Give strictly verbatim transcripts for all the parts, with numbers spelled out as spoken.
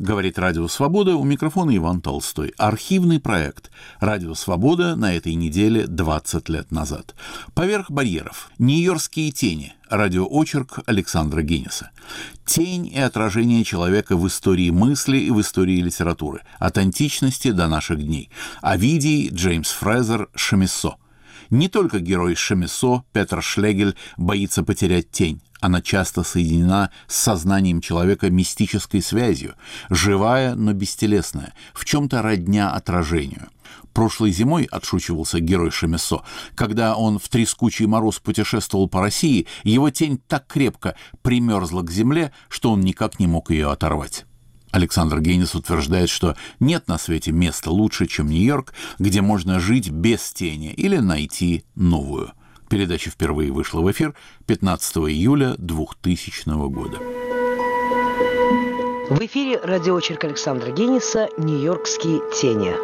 Говорит «Радио Свобода», у микрофона Иван Толстой. Архивный проект «Радио Свобода» на этой неделе двадцать лет назад. «Поверх барьеров. Нью-Йоркские тени». Радиоочерк Александра Гинниса. Тень и отражение человека в истории мысли и в истории литературы. От античности до наших дней. Овидий, Джеймс Фрезер, Шамиссо. Не только герой Шамиссо, Петр Шлегель, боится потерять тень. Она часто соединена с сознанием человека мистической связью, живая, но бестелесная, в чем-то родня отражению. Прошлой зимой, отшучивался герой Шамиссо, когда он в трескучий мороз путешествовал по России, его тень так крепко примерзла к земле, что он никак не мог ее оторвать. Александр Гиннис утверждает, что нет на свете места лучше, чем Нью-Йорк, где можно жить без тени или найти новую. Передача впервые вышла в эфир пятнадцатого июля двухтысячного года. В эфире радиоочерк Александра Гинниса «Нью-Йоркские тени».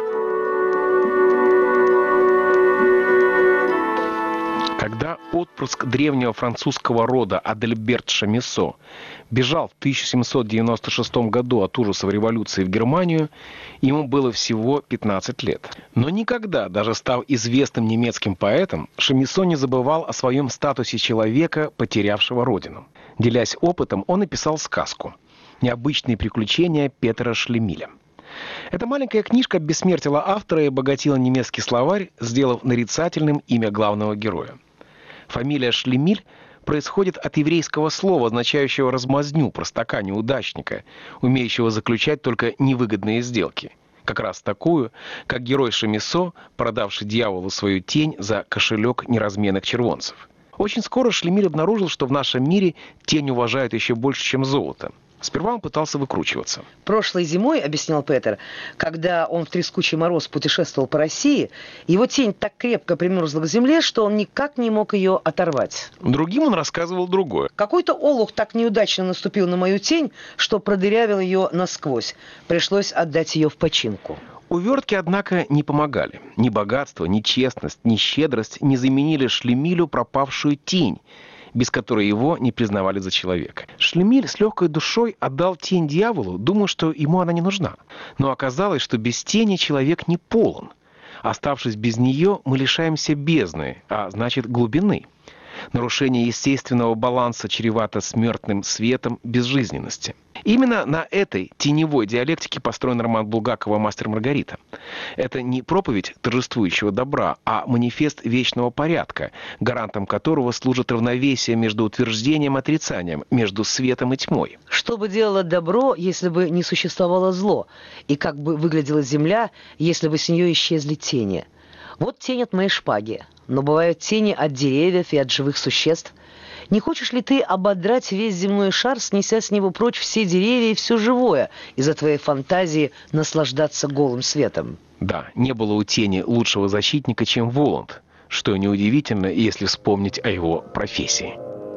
Когда отпрыск древнего французского рода Адельберт Шамиссо бежал в тысяча семьсот девяносто шестом году от ужасов революции в Германию, ему было всего пятнадцать лет. Но никогда, даже став известным немецким поэтом, Шамиссо не забывал о своем статусе человека, потерявшего родину. Делясь опытом, он написал сказку «Необычные приключения Петера Шлемиля». Эта маленькая книжка обессмертила автора и обогатила немецкий словарь, сделав нарицательным имя главного героя. Фамилия Шлемиль происходит от еврейского слова, означающего размазню, простака, неудачника, умеющего заключать только невыгодные сделки. Как раз такую, как герой Шамиссо, продавший дьяволу свою тень за кошелек неразменных червонцев. Очень скоро Шлемиль обнаружил, что в нашем мире тень уважают еще больше, чем золото. Сперва он пытался выкручиваться. Прошлой зимой, объяснял Петер, когда он в трескучий мороз путешествовал по России, его тень так крепко примерзла к земле, что он никак не мог ее оторвать. Другим он рассказывал другое. Какой-то олух так неудачно наступил на мою тень, что продырявил ее насквозь. Пришлось отдать ее в починку. Увертки, однако, не помогали. Ни богатство, ни честность, ни щедрость не заменили Шлемилю пропавшую тень, без которой его не признавали за человека. Шлемиль с легкой душой отдал тень дьяволу, думая, что ему она не нужна. Но оказалось, что без тени человек не полон. Оставшись без нее, мы лишаемся бездны, а значит глубины. Нарушение естественного баланса чревато смертным светом безжизненности. Именно на этой теневой диалектике построен роман Булгакова «Мастер и Маргарита». Это не проповедь торжествующего добра, а манифест вечного порядка, гарантом которого служит равновесие между утверждением и отрицанием, между светом и тьмой. Что бы делало добро, если бы не существовало зло? И как бы выглядела земля, если бы с нее исчезли тени? Вот тень от моей шпаги. Но бывают тени от деревьев и от живых существ. Не хочешь ли ты ободрать весь земной шар, снеся с него прочь все деревья и все живое, из-за твоей фантазии наслаждаться голым светом? Да, не было у тени лучшего защитника, чем Воланд, что неудивительно, если вспомнить о его профессии.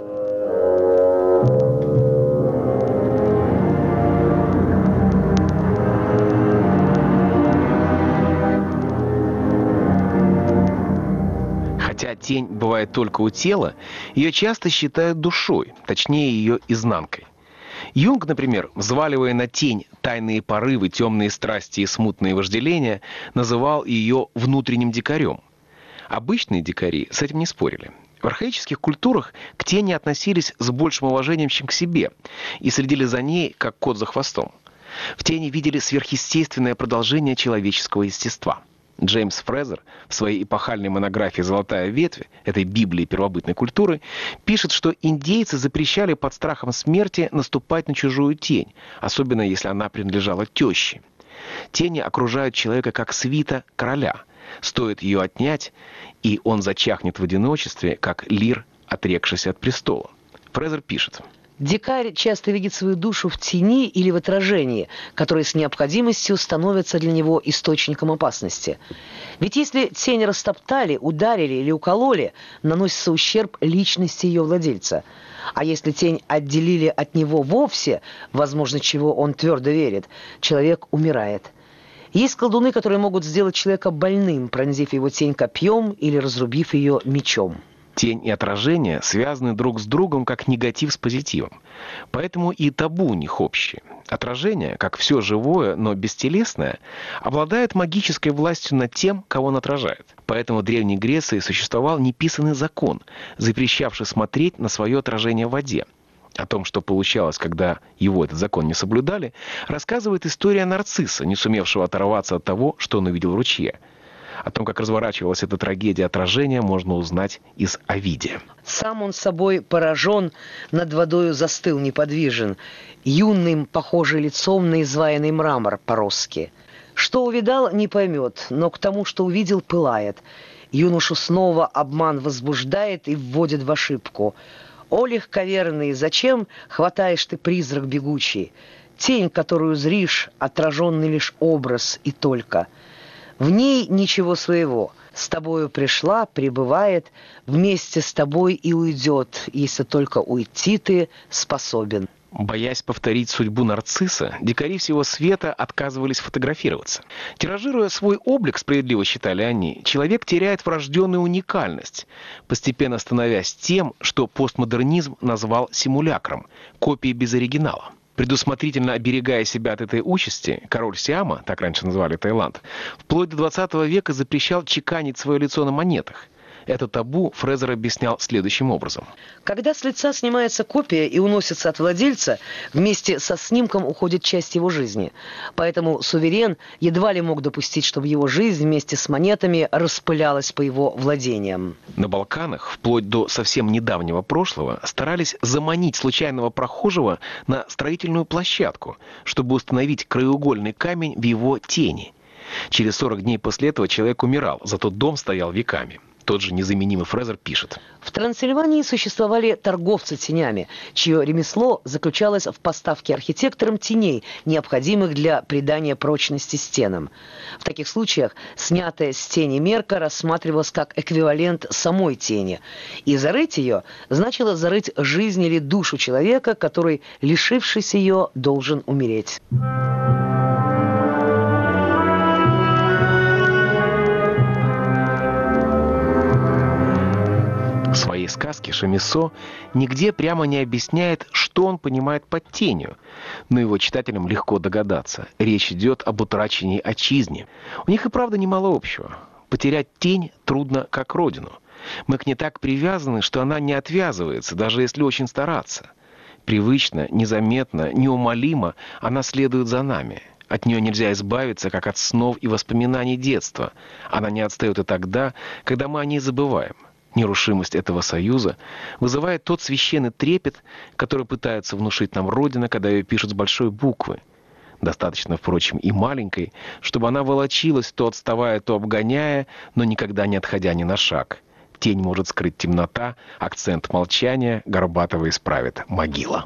Хотя тень бывает только у тела, ее часто считают душой, точнее ее изнанкой. Юнг, например, взваливая на тень тайные порывы, темные страсти и смутные вожделения, называл ее внутренним дикарем. Обычные дикари с этим не спорили. В архаических культурах к тени относились с большим уважением, чем к себе, и следили за ней, как кот за хвостом. В тени видели сверхъестественное продолжение человеческого естества. Джеймс Фрезер в своей эпохальной монографии «Золотая ветвь» этой Библии первобытной культуры пишет, что индейцы запрещали под страхом смерти наступать на чужую тень, особенно если она принадлежала теще. Тени окружают человека как свита короля. Стоит ее отнять, и он зачахнет в одиночестве, как лир, отрекшийся от престола. Фрезер пишет: Дикарь часто видит свою душу в тени или в отражении, которое с необходимостью становится для него источником опасности. Ведь если тень растоптали, ударили или укололи, наносится ущерб личности ее владельца. А если тень отделили от него вовсе, возможно, чего он твердо верит, человек умирает. Есть колдуны, которые могут сделать человека больным, пронзив его тень копьем или разрубив ее мечом. Тень и отражение связаны друг с другом, как негатив с позитивом. Поэтому и табу у них общие. Отражение, как все живое, но бестелесное, обладает магической властью над тем, кого он отражает. Поэтому в Древней Греции существовал неписанный закон, запрещавший смотреть на свое отражение в воде. О том, что получалось, когда его этот закон не соблюдали, рассказывает история Нарцисса, не сумевшего оторваться от того, что он увидел в ручье. О том, как разворачивалась эта трагедия отражения, можно узнать из Овидия. Сам он собой поражен, над водою застыл неподвижен, юным, похожий лицом на изваянный мрамор по-русски. Что увидал, не поймет, но к тому, что увидел, пылает. Юношу снова обман возбуждает и вводит в ошибку. О, легковерный, зачем хватаешь ты призрак бегучий? Тень, которую зришь, отраженный лишь образ и только. В ней ничего своего. С тобою пришла, пребывает, вместе с тобой и уйдет, если только уйти ты способен. Боясь повторить судьбу Нарцисса, дикари всего света отказывались фотографироваться. Тиражируя свой облик, справедливо считали они, человек теряет врожденную уникальность, постепенно становясь тем, что постмодернизм назвал симулякром, копией без оригинала. Предусмотрительно оберегая себя от этой участи, король Сиама, так раньше называли Таиланд, вплоть до двадцатого века запрещал чеканить свое лицо на монетах. Это табу Фрезер объяснял следующим образом. Когда с лица снимается копия и уносится от владельца, вместе со снимком уходит часть его жизни. Поэтому суверен едва ли мог допустить, чтобы его жизнь вместе с монетами распылялась по его владениям. На Балканах, вплоть до совсем недавнего прошлого, старались заманить случайного прохожего на строительную площадку, чтобы установить краеугольный камень в его тени. Через сорок дней после этого человек умирал, зато дом стоял веками. Тот же незаменимый Фрезер пишет. В Трансильвании существовали торговцы тенями, чье ремесло заключалось в поставке архитекторам теней, необходимых для придания прочности стенам. В таких случаях снятая с тени мерка рассматривалась как эквивалент самой тени. И зарыть ее значило зарыть жизнь или душу человека, который, лишившись ее, должен умереть. В своей сказке Шамиссо нигде прямо не объясняет, что он понимает под тенью, но его читателям легко догадаться. Речь идет об утрачении отчизни. У них и правда немало общего. Потерять тень трудно, как родину. Мы к ней так привязаны, что она не отвязывается, даже если очень стараться. Привычно, незаметно, неумолимо она следует за нами. От нее нельзя избавиться, как от снов и воспоминаний детства. Она не отстает и тогда, когда мы о ней забываем. Нерушимость этого союза вызывает тот священный трепет, который пытается внушить нам Родина, когда ее пишут с большой буквы. Достаточно, впрочем, и маленькой, чтобы она волочилась, то отставая, то обгоняя, но никогда не отходя ни на шаг. Тень может скрыть темнота, акцент молчания Горбатова исправит могила.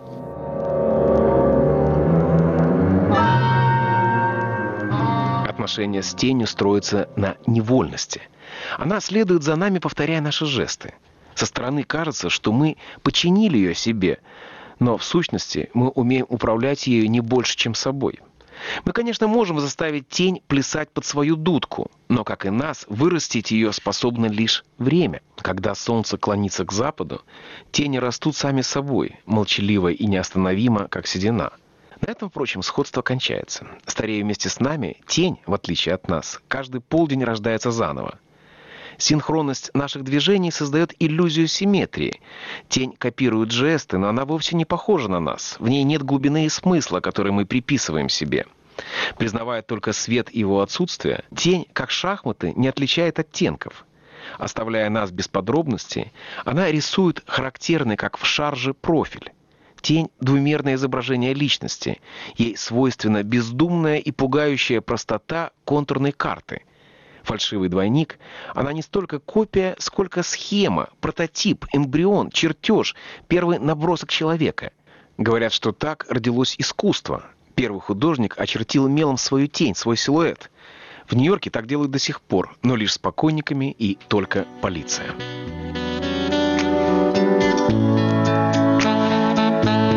Отношения с тенью строятся на невольности. Она следует за нами, повторяя наши жесты. Со стороны кажется, что мы подчинили ее себе, но в сущности мы умеем управлять ею не больше, чем собой. Мы, конечно, можем заставить тень плясать под свою дудку, но, как и нас, вырастить ее способно лишь время. Когда солнце клонится к западу, тени растут сами собой, молчаливо и неостановимо, как седина. На этом, впрочем, сходство кончается. Старея вместе с нами, тень, в отличие от нас, каждый полдень рождается заново. Синхронность наших движений создает иллюзию симметрии. Тень копирует жесты, но она вовсе не похожа на нас. В ней нет глубины и смысла, который мы приписываем себе. Признавая только свет и его отсутствие, тень, как шахматы, не отличает оттенков. Оставляя нас без подробностей, она рисует характерный, как в шарже, профиль. Тень – двумерное изображение личности. Ей свойственна бездумная и пугающая простота контурной карты. Фальшивый двойник – она не столько копия, сколько схема, прототип, эмбрион, чертеж, первый набросок человека. Говорят, что так родилось искусство. Первый художник очертил мелом свою тень, свой силуэт. В Нью-Йорке так делают до сих пор, но лишь с покойниками и только полиция.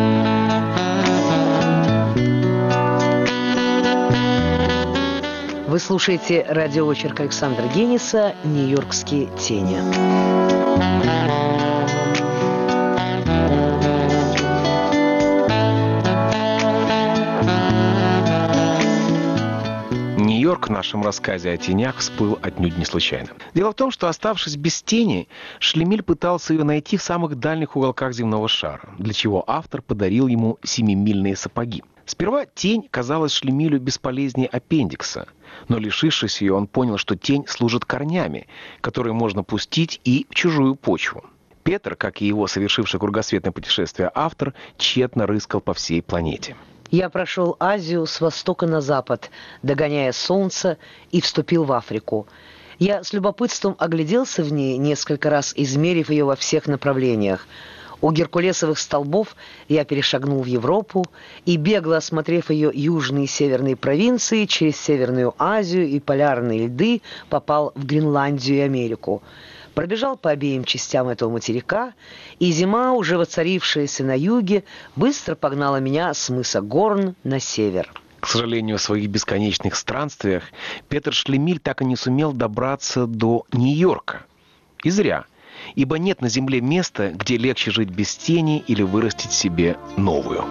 В Вы слушаете радиоочерк Александра Гениса «Нью-Йоркские тени». Нью-Йорк в нашем рассказе о тенях всплыл отнюдь не случайно. Дело в том, что, оставшись без тени, Шлемиль пытался ее найти в самых дальних уголках земного шара, для чего автор подарил ему семимильные сапоги. Сперва тень казалась Шлемилю бесполезнее аппендикса, но, лишившись ее, он понял, что тень служит корнями, которые можно пустить и в чужую почву. Петр, как и его совершивший кругосветное путешествие автор, тщетно рыскал по всей планете. Я прошел Азию с востока на запад, догоняя солнце, и вступил в Африку. Я с любопытством огляделся в ней, несколько раз измерив ее во всех направлениях. У геркулесовых столбов я перешагнул в Европу и, бегло осмотрев ее южные и северные провинции, через Северную Азию и полярные льды, попал в Гренландию и Америку. Пробежал по обеим частям этого материка, и зима, уже воцарившаяся на юге, быстро погнала меня с мыса Горн на север. К сожалению, в своих бесконечных странствиях Петр Шлемиль так и не сумел добраться до Нью-Йорка. И зря, ибо нет на земле места, где легче жить без тени или вырастить себе новую.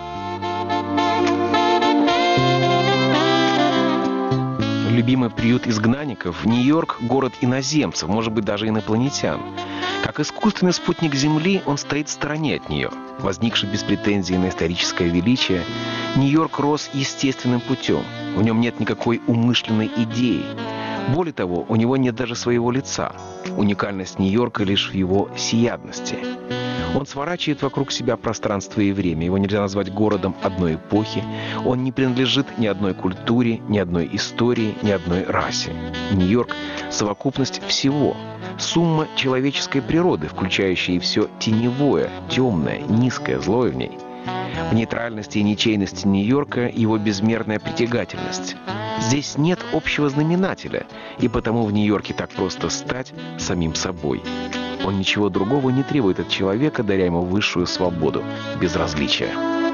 Любимый приют изгнанников, Нью-Йорк – город иноземцев, может быть, даже инопланетян. Как искусственный спутник Земли, он стоит в стороне от нее. Возникший без претензий на историческое величие, Нью-Йорк рос естественным путем. В нем нет никакой умышленной идеи. Более того, у него нет даже своего лица. Уникальность Нью-Йорка лишь в его всеядности. Он сворачивает вокруг себя пространство и время. Его нельзя назвать городом одной эпохи. Он не принадлежит ни одной культуре, ни одной истории, ни одной расе. Нью-Йорк – совокупность всего. Сумма человеческой природы, включающая и все теневое, темное, низкое, злое в ней. В нейтральности и ничейности Нью-Йорка его безмерная притягательность. Здесь нет общего знаменателя, и потому в Нью-Йорке так просто стать самим собой. Он ничего другого не требует от человека, даря ему высшую свободу, безразличия.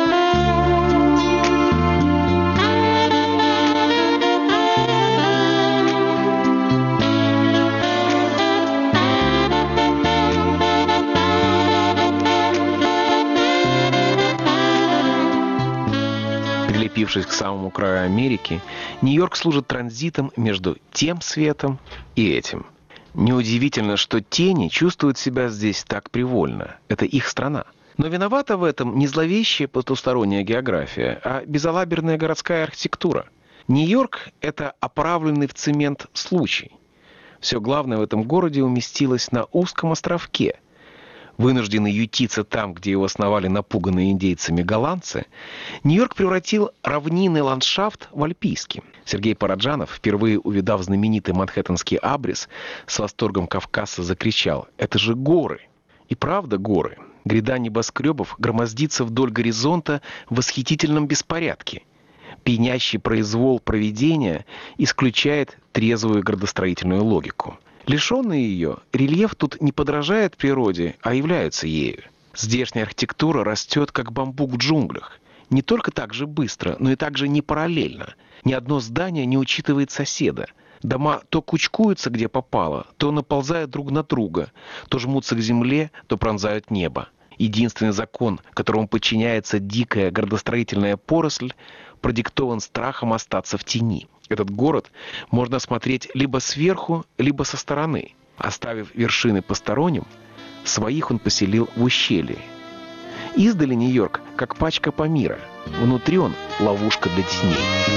Прилепившись к самому краю Америки, Нью-Йорк служит транзитом между тем светом и этим. Неудивительно, что тени чувствуют себя здесь так привольно. Это их страна. Но виновата в этом не зловещая потусторонняя география, а безалаберная городская архитектура. Нью-Йорк – это оправленный в цемент случай. Все главное в этом городе уместилось на узком островке. Вынужденный ютиться там, где его основали напуганные индейцами голландцы, Нью-Йорк превратил равнинный ландшафт в альпийский. Сергей Параджанов, впервые увидав знаменитый манхэттенский абрис, с восторгом кавказца закричал: «Это же горы!» И правда горы. Гряда небоскребов громоздится вдоль горизонта в восхитительном беспорядке. Пьянящий произвол провидения исключает трезвую градостроительную логику. Лишенный ее, рельеф тут не подражает природе, а является ею. Здешняя архитектура растет, как бамбук в джунглях. Не только так же быстро, но и так же не параллельно. Ни одно здание не учитывает соседа. Дома то кучкуются, где попало, то наползают друг на друга, то жмутся к земле, то пронзают небо. Единственный закон, которому подчиняется дикая градостроительная поросль, продиктован страхом остаться в тени. Этот город можно осмотреть либо сверху, либо со стороны. Оставив вершины посторонним, своих он поселил в ущелье. Издали Нью-Йорк, как пачка Памира. Внутри он ловушка для теней.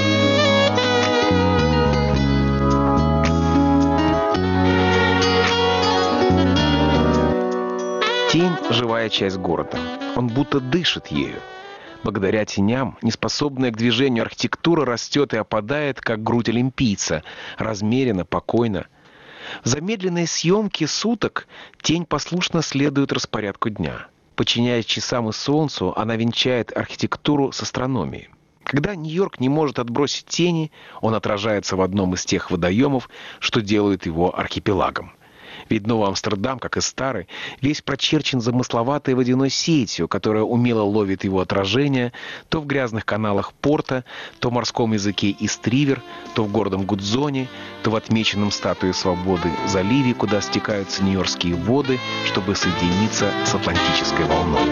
Тень – живая часть города. Он будто дышит ею. Благодаря теням, неспособная к движению архитектура растет и опадает, как грудь олимпийца, размеренно, покойно. В замедленной съемке суток тень послушно следует распорядку дня. Подчиняясь часам и солнцу, она венчает архитектуру с астрономией. Когда Нью-Йорк не может отбросить тени, он отражается в одном из тех водоемов, что делают его архипелагом. Ведь Новый Амстердам, как и старый, весь прочерчен замысловатой водяной сетью, которая умело ловит его отражение то в грязных каналах порта, то в морском языке Ист-Ривер, то в гордом Гудзоне, то в отмеченном статуей свободы заливе, куда стекаются нью-йоркские воды, чтобы соединиться с Атлантической волной.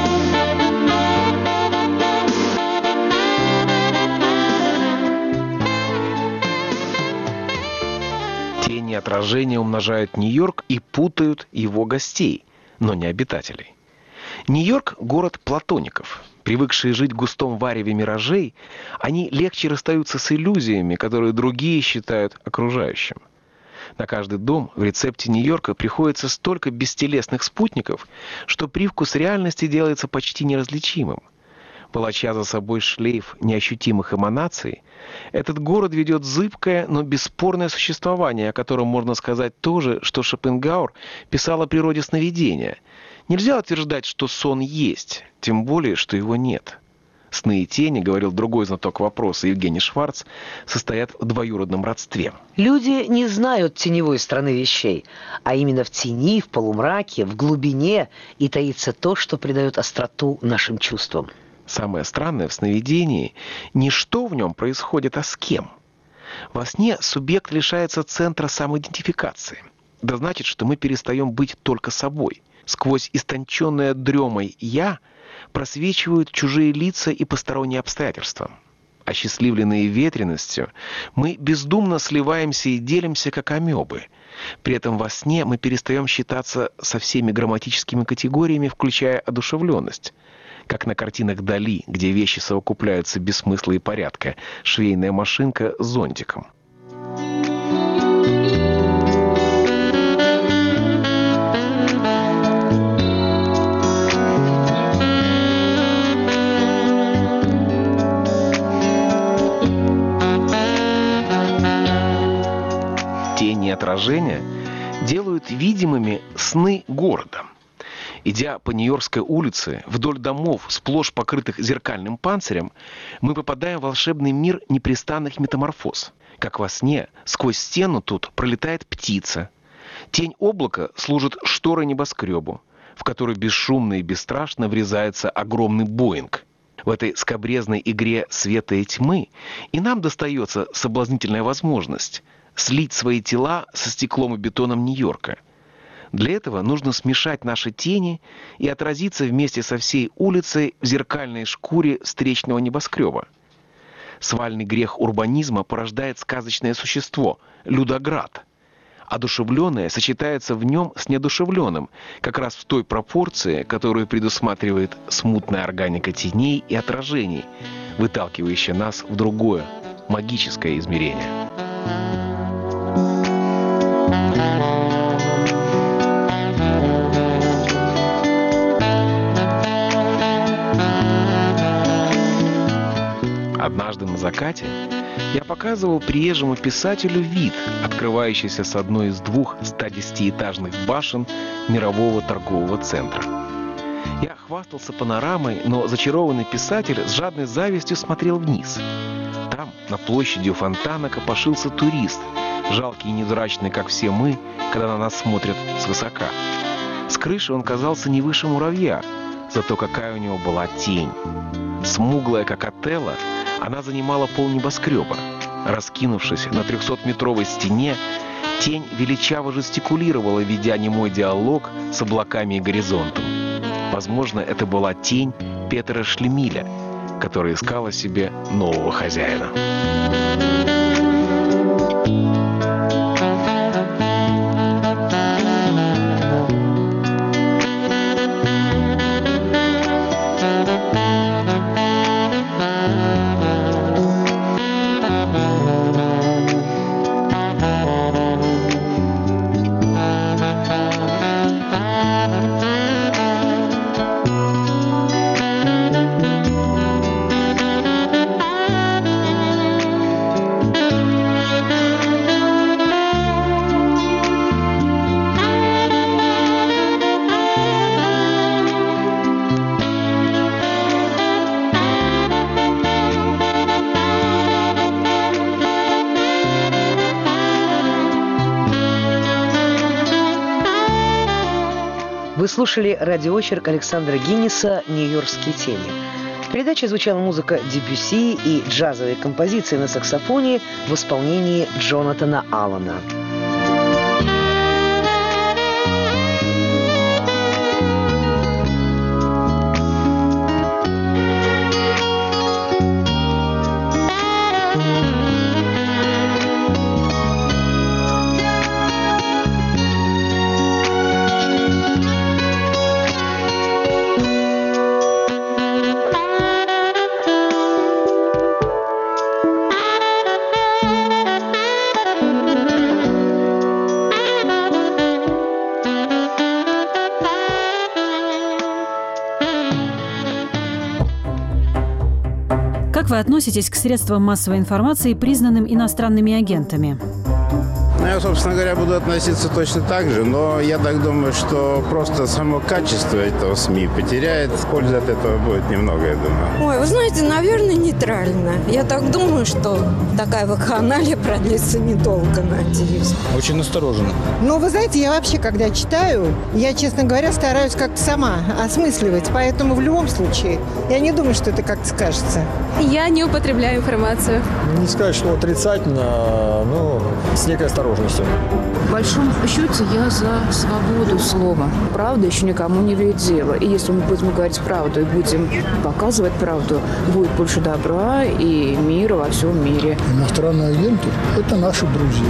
Тени и отражения умножают Нью-Йорк и путают его гостей, но не обитателей. Нью-Йорк – город платоников. Привыкшие жить в густом вареве миражей, они легче расстаются с иллюзиями, которые другие считают окружающим. На каждый дом в рецепте Нью-Йорка приходится столько бестелесных спутников, что привкус реальности делается почти неразличимым. Волоча за собой шлейф неощутимых эманаций, этот город ведет зыбкое, но бесспорное существование, о котором можно сказать то же, что Шопенгауэр писал о природе сновидения. Нельзя утверждать, что сон есть, тем более, что его нет. Сны и тени, говорил другой знаток вопроса Евгений Шварц, состоят в двоюродном родстве. Люди не знают теневой стороны вещей, а именно в тени, в полумраке, в глубине и таится то, что придает остроту нашим чувствам. Самое странное в сновидении не что в нем происходит, а с кем. Во сне субъект лишается центра самоидентификации. Это значит, что мы перестаем быть только собой. Сквозь истонченное дремой «я» просвечивают чужие лица и посторонние обстоятельства. Осчастливленные ветреностью, мы бездумно сливаемся и делимся, как амебы. При этом во сне мы перестаем считаться со всеми грамматическими категориями, включая одушевленность. Как на картинах Дали, где вещи совокупляются без смысла и порядка, швейная машинка с зонтиком. Тени и отражения делают видимыми сны города. Идя по Нью-Йоркской улице, вдоль домов, сплошь покрытых зеркальным панцирем, мы попадаем в волшебный мир непрестанных метаморфоз. Как во сне, сквозь стену тут пролетает птица. Тень облака служит шторой небоскребу, в который бесшумно и бесстрашно врезается огромный Боинг. В этой скабрезной игре света и тьмы и нам достается соблазнительная возможность слить свои тела со стеклом и бетоном Нью-Йорка. Для этого нужно смешать наши тени и отразиться вместе со всей улицей в зеркальной шкуре встречного небоскреба. Свальный грех урбанизма порождает сказочное существо – людоград. Одушевленное сочетается в нем с неодушевленным, как раз в той пропорции, которую предусматривает смутная органика теней и отражений, выталкивающая нас в другое, магическое измерение. Однажды на закате я показывал приезжему писателю вид, открывающийся с одной из двух ста десятиэтажных башен мирового торгового центра. Я хвастался панорамой, но зачарованный писатель с жадной завистью смотрел вниз. Там, на площади у фонтана, копошился турист, жалкий и невзрачный, как все мы, когда на нас смотрят свысока. С крыши он казался не выше муравья, зато какая у него была тень. Смуглая, как Отелло, она занимала пол небоскреба. Раскинувшись на трехсотметровой стене, тень величаво жестикулировала, ведя немой диалог с облаками и горизонтом. Возможно, это была тень Петера Шлемиля, которая искала себе нового хозяина. слушали радиоочерк Александра Гинниса «Нью-Йоркские тени». В передаче звучала музыка Дебюсси и джазовые композиции на саксофоне в исполнении Джонатана Аллена. Как вы относитесь к средствам массовой информации, признанным иностранными агентами? Ну, я, собственно говоря, буду относиться точно так же, но я так думаю, что просто само качество этого СМИ потеряет. Пользы от этого будет немного, я думаю. Ой, вы знаете, наверное, нейтрально. Я так думаю, что такая вакханалия продлится недолго, надеюсь. Очень настороженно. Ну, вы знаете, я вообще, когда читаю, я, честно говоря, стараюсь как-то сама осмысливать. Поэтому в любом случае я не думаю, что это как-то скажется. Я не употребляю информацию. Не сказать, что отрицательно, но с некой осторожностью. В большом счете я за свободу слова. Правда еще никому не вредила. И если мы будем говорить правду и будем показывать правду, будет больше добра и мира во всем мире. Иностранные агенты – это наши друзья.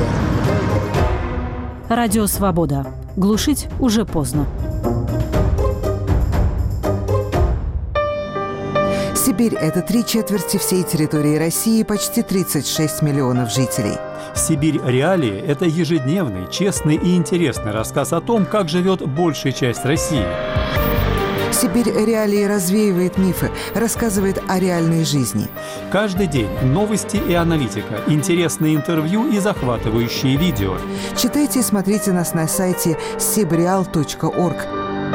Радио «Свобода». Глушить уже поздно. Сибирь – это три четверти всей территории России, почти тридцать шесть миллионов жителей. «Сибирь. Реалии» – это ежедневный, честный и интересный рассказ о том, как живет большая часть России. «Сибирь. Реалии» развеивает мифы, рассказывает о реальной жизни. Каждый день новости и аналитика, интересные интервью и захватывающие видео. Читайте и смотрите нас на сайте сибреал точка орг.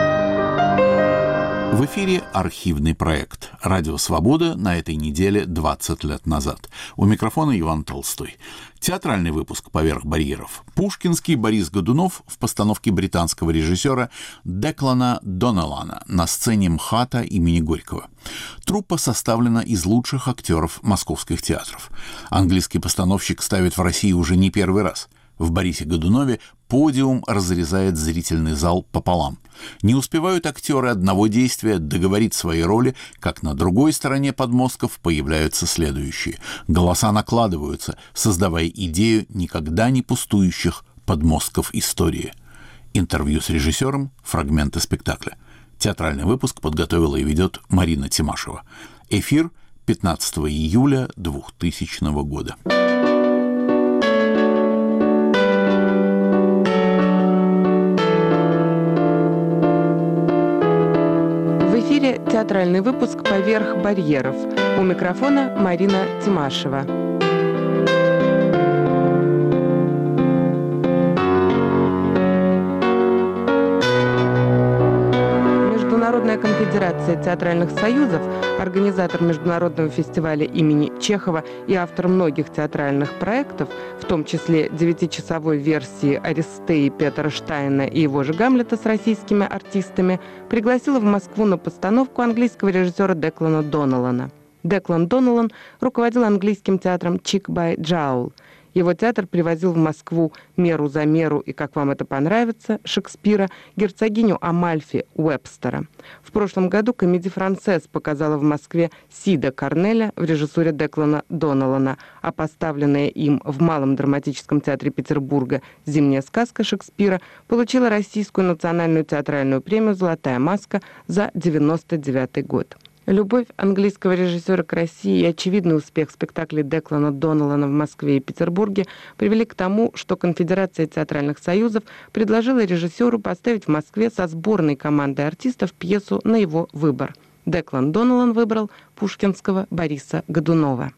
В эфире архивный проект «Радио Свобода» на этой неделе двадцать лет назад. У микрофона Иван Толстой. Театральный выпуск «Поверх барьеров». Пушкинский Борис Годунов в постановке британского режиссера Деклана Доналана на сцене МХАТа имени Горького. Труппа составлена из лучших актеров московских театров. Английский постановщик ставит в России уже не первый раз. В Борисе Годунове подиум разрезает зрительный зал пополам. Не успевают актеры одного действия договорить свои роли, как на другой стороне подмостков появляются следующие. Голоса накладываются, создавая идею никогда не пустующих подмостков истории. Интервью с режиссером, фрагменты спектакля. Театральный выпуск подготовила и ведет Марина Тимашева. Эфир пятнадцатого июля двухтысячного года. Театральный выпуск «Поверх барьеров». У микрофона Марина Тимашева. Международная конфедерация театральных союзов, организатор международного фестиваля имени Чехова и автор многих театральных проектов, в том числе девятичасовой версии «Аристеи» Петера Штайна и его же «Гамлета» с российскими артистами, пригласила в Москву на постановку английского режиссера Деклана Доналана. Деклан Доналан руководил английским театром «Чик бай Джоул». Его театр привозил в Москву «Меру за меру» и «Как вам это понравится» Шекспира, герцогиню Амальфи Уэбстера. В прошлом году комедия «Францесс» показала в Москве «Сида Корнеля» в режиссуре Деклана Доналана, а поставленная им в Малом драматическом театре Петербурга «Зимняя сказка» Шекспира получила Российскую национальную театральную премию «Золотая маска» за девяносто девятый год. Любовь английского режиссера к России и очевидный успех спектаклей Деклана Доналана в Москве и Петербурге привели к тому, что Конфедерация театральных союзов предложила режиссеру поставить в Москве со сборной командой артистов пьесу на его выбор. Деклан Доналан выбрал пушкинского Бориса Годунова.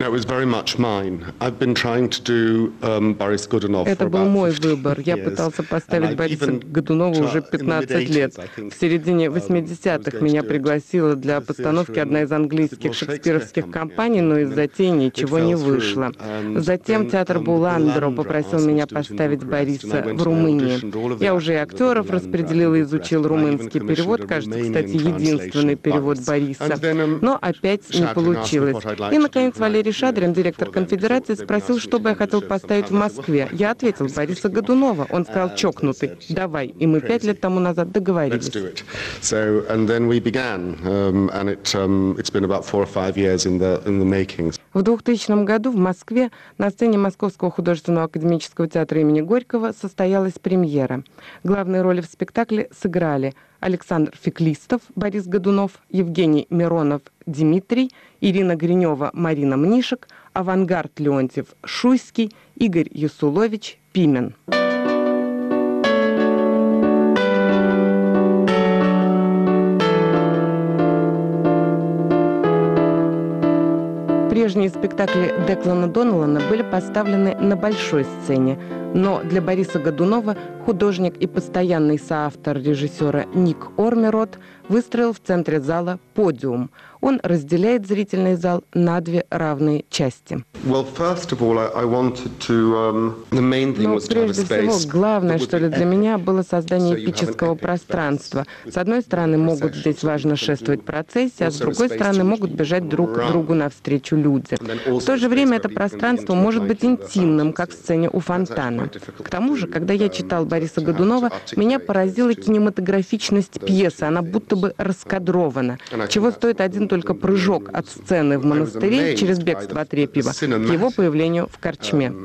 Это был мой выбор. Я пытался поставить Бориса Годунова уже пятнадцать лет. В середине восьмидесятых меня пригласила для постановки одна из английских шекспировских компаний, но из затеи ничего не вышло. Затем театр Буландро попросил меня поставить Бориса в Румынии. Я уже и актеров распределил и изучил румынский перевод, кажется, кстати, единственный перевод Бориса, но опять не получилось. И, наконец, Валерий Шадрин, директор конфедерации, спросил, что бы я хотел поставить в Москве. Я ответил: Бориса Годунова. Он сказал: чокнутый, давай. И мы пять лет тому назад договорились. В двухтысячном году в Москве на сцене Московского художественного академического театра имени Горького состоялась премьера. Главные роли в спектакле сыграли Александр Феклистов, Борис Годунов, Евгений Миронов, Дмитрий, Ирина Гринева, Марина Мнишек, Авангард Леонтьев, Шуйский, Игорь Ясулович, Пимен. Прежние спектакли Деклана Доналана были поставлены на большой сцене, но для Бориса Годунова художник и постоянный соавтор режиссера Ник Ормерод выстроил в центре зала подиум. Он разделяет зрительный зал на две равные части. Но прежде всего, главное, что ли, для меня было создание эпического пространства. С одной стороны, могут здесь важно шествовать процессии, а с другой стороны, могут бежать друг к другу навстречу люди. В то же время это пространство может быть интимным, как в сцене у фонтана. К тому же, когда я читал Бориса Годунова, меня поразила кинематографичность пьесы. Она будто бы раскадрована. Чего стоит один только прыжок от сцены в монастыре через бегство от Репьева к его появлению в корчме.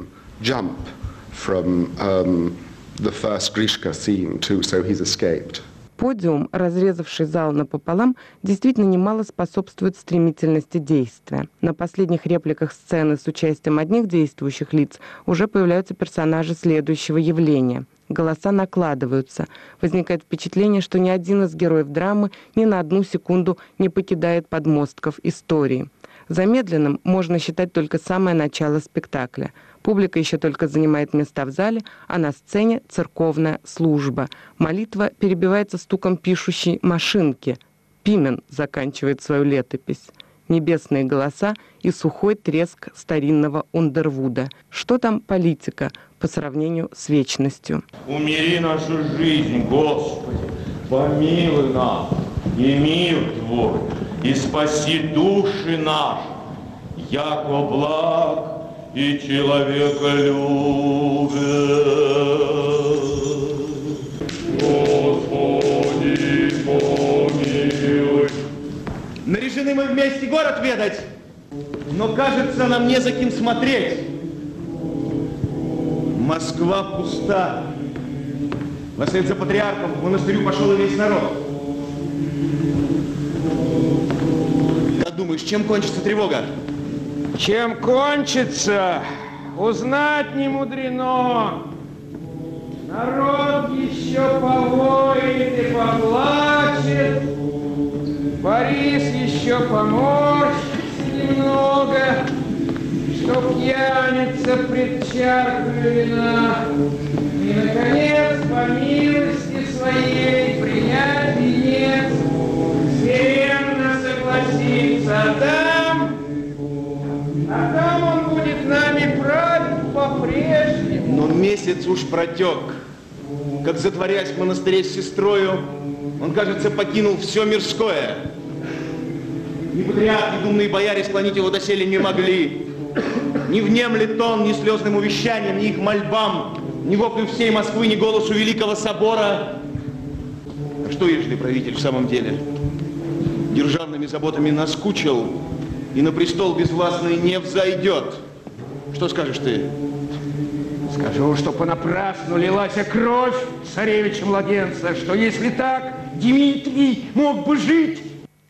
Подиум, разрезавший зал напополам, действительно немало способствует стремительности действия. На последних репликах сцены с участием одних действующих лиц уже появляются персонажи следующего явления. Голоса накладываются. Возникает впечатление, что ни один из героев драмы ни на одну секунду не покидает подмостков истории. Замедленным можно считать только самое начало спектакля. Публика еще только занимает места в зале, а на сцене церковная служба. Молитва перебивается стуком пишущей машинки. Пимен заканчивает свою летопись. Небесные голоса и сухой треск старинного Ундервуда. Что там политика по сравнению с вечностью? Умири нашу жизнь, Господи, помилуй нас, и мир Твой, и спаси души наши, яко благ и человека любит. Господи, помилуй. Наряжены мы вместе город ведать, но, кажется, нам не за кем смотреть. Москва пуста. Вслед за патриархом в монастырю пошел и весь народ. Как думаешь, чем кончится тревога? Чем кончится, узнать не мудрено. Народ еще повоет и поплачет. Борис еще поморщится немного, что пьяница пред чаркой вина. И, наконец, по милости своей принять венец, смиренно согласиться там, а там он будет нами править по-прежнему. Но месяц уж протек, как, затворясь в монастыре с сестрою, он, кажется, покинул все мирское. Ни патриарх, ни думные бояре склонить его доселе не могли. Ни внемлет он ни слезным увещаниям, ни их мольбам, ни воплю всей Москвы, ни голосу Великого Собора. А что, ежели правитель в самом деле державными заботами наскучил и на престол безвластный не взойдет? Что скажешь ты? Скажу, что понапрасну лилась кровь царевича-младенца, что если так, Дмитрий мог бы жить.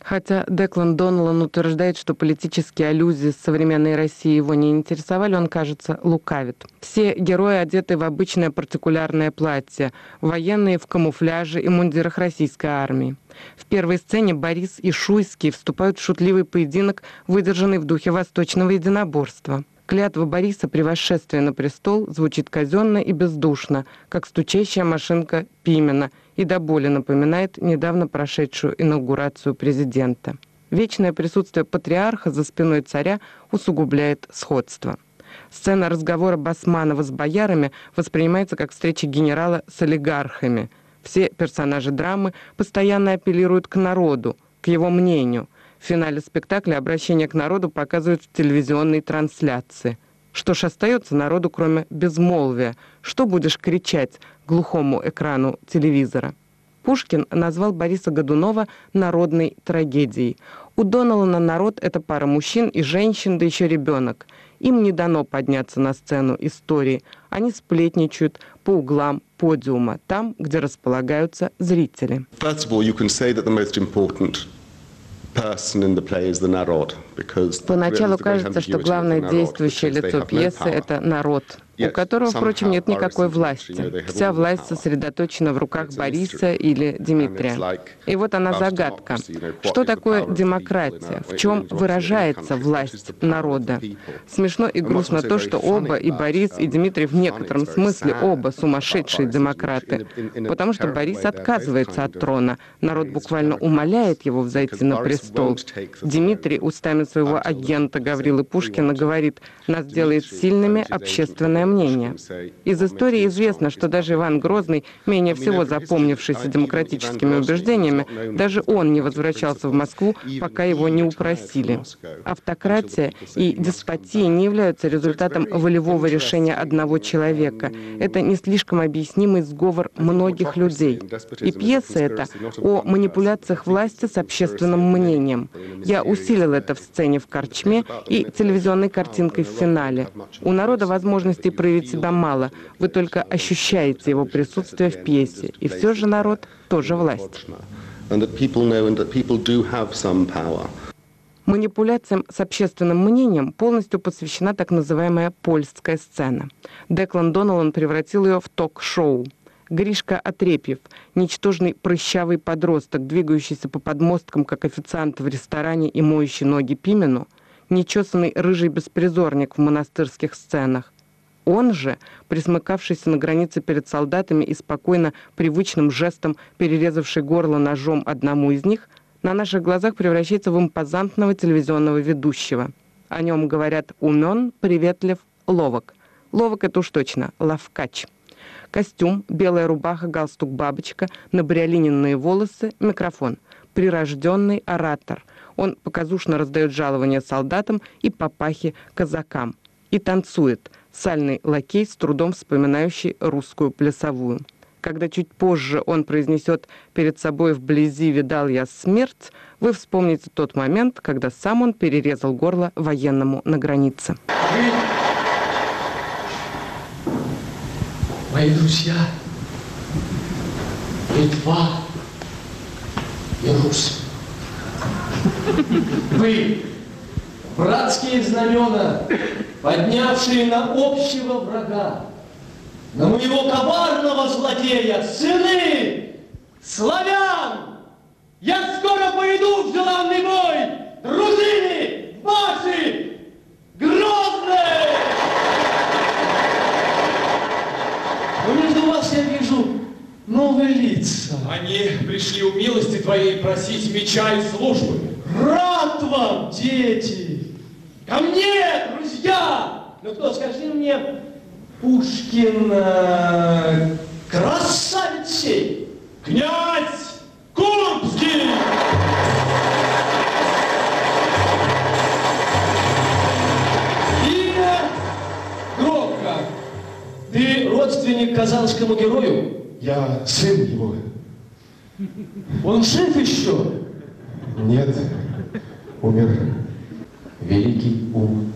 Хотя Деклан Доналан утверждает, что политические аллюзии с современной Россией его не интересовали, он, кажется, лукавит. Все герои одеты в обычное партикулярное платье, военные в камуфляже и мундирах российской армии. В первой сцене Борис и Шуйский вступают в шутливый поединок, выдержанный в духе восточного единоборства. Клятва Бориса при восшествии на престол звучит казенно и бездушно, как стучащая машинка Пимена, и до боли напоминает недавно прошедшую инаугурацию президента. Вечное присутствие патриарха за спиной царя усугубляет сходство. Сцена разговора Басманова с боярами воспринимается как встреча генерала с олигархами. Все персонажи драмы постоянно апеллируют к народу, к его мнению. В финале спектакля обращение к народу показывают в телевизионной трансляции. Что ж остается народу, кроме безмолвия? Что будешь кричать глухому экрану телевизора? Пушкин назвал Бориса Годунова народной трагедией. У Доналана народ – это пара мужчин и женщин, да еще ребенок. Им не дано подняться на сцену истории. Они сплетничают по углам подиума, там, где располагаются зрители. Поначалу кажется, что главное действующее лицо пьесы – это народ, у которого, впрочем, нет никакой власти. Вся власть сосредоточена в руках Бориса или Дмитрия. И вот она загадка. Что такое демократия? В чем выражается власть народа? Смешно и грустно то, что оба, и Борис, и Дмитрий, в некотором смысле оба сумасшедшие демократы. Потому что Борис отказывается от трона. Народ буквально умоляет его взойти на престол. Дмитрий устами своего агента Гаврилы Пушкина говорит: «Нас делает сильными общественное мнение». Из истории известно, что даже Иван Грозный, менее всего запомнившийся демократическими убеждениями, даже он не возвращался в Москву, пока его не упросили. Автократия и деспотия не являются результатом волевого решения одного человека. Это не слишком объяснимый сговор многих людей. И пьеса эта о манипуляциях власти с общественным мнением. Я усилил это в сцене в корчме и телевизионной картинкой в финале. У народа возможностей проявить себя мало. Вы только ощущаете его присутствие в пьесе. И все же народ тоже власть. Манипуляциям с общественным мнением полностью посвящена так называемая польская сцена. Деклан Доналан превратил ее в ток-шоу. Гришка Отрепьев, ничтожный прыщавый подросток, двигающийся по подмосткам, как официант в ресторане и моющий ноги Пимену, нечесанный рыжий беспризорник в монастырских сценах. Он же, присмыкавшийся на границе перед солдатами и спокойно, привычным жестом перерезавший горло ножом одному из них, на наших глазах превращается в импозантного телевизионного ведущего. О нем говорят: умен, приветлив, ловок. Ловок — это уж точно, ловкач. Костюм, белая рубаха, галстук-бабочка, набриолиненные волосы, микрофон. Прирожденный оратор. Он показушно раздает жалования солдатам и папахи казакам. И танцует. Сальный лакей, с трудом вспоминающий русскую плясовую. Когда чуть позже он произнесет «перед собой вблизи видал я смерть», вы вспомните тот момент, когда сам он перерезал горло военному на границе. Мои друзья, Литва и Русь. Вы, братские знамена, поднявшие на общего врага, на моего коварного злодея, сыны славян! Я скоро пойду в желанный бой! Дружины ваши грозные! Но между вас я вижу новые лица. Они пришли у милости твоей просить меча и службы. Рад вам, дети! Ко мне, друзья! Ну кто, скажи мне, Пушкин э, красавец сей? Князь Курбский! Имя громко. Ты родственник казанскому герою? Я сын его. Он жив еще? Нет, умер. Великий ум.